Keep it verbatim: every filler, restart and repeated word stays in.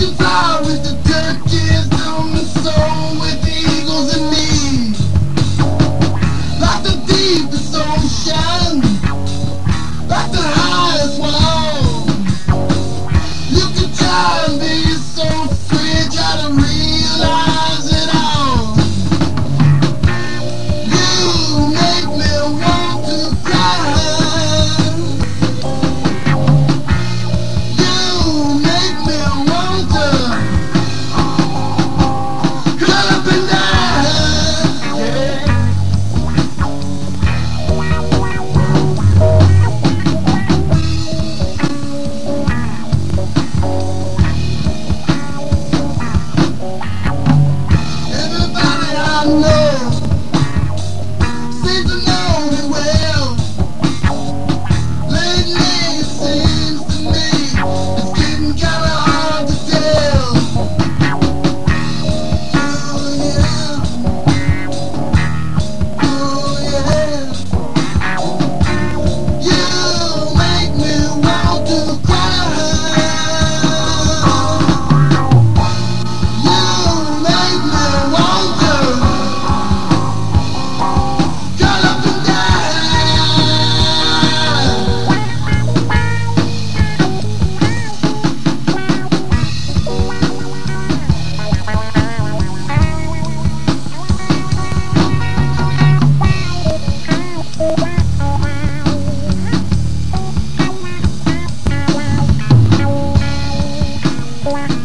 can fly with the turkeys on the soul, with the eagles and me. Like the deepest ocean, like the highest wall. You can try and be so free, try to realize it all. You make me want to cry. You make me want to cut up and die. Yeah. Everybody I know seems to know me well. Lately it seems to me it's getting kinda hard to tell. Oh yeah, oh yeah. You make me want to cry. You make me want to cut up and die. Wow.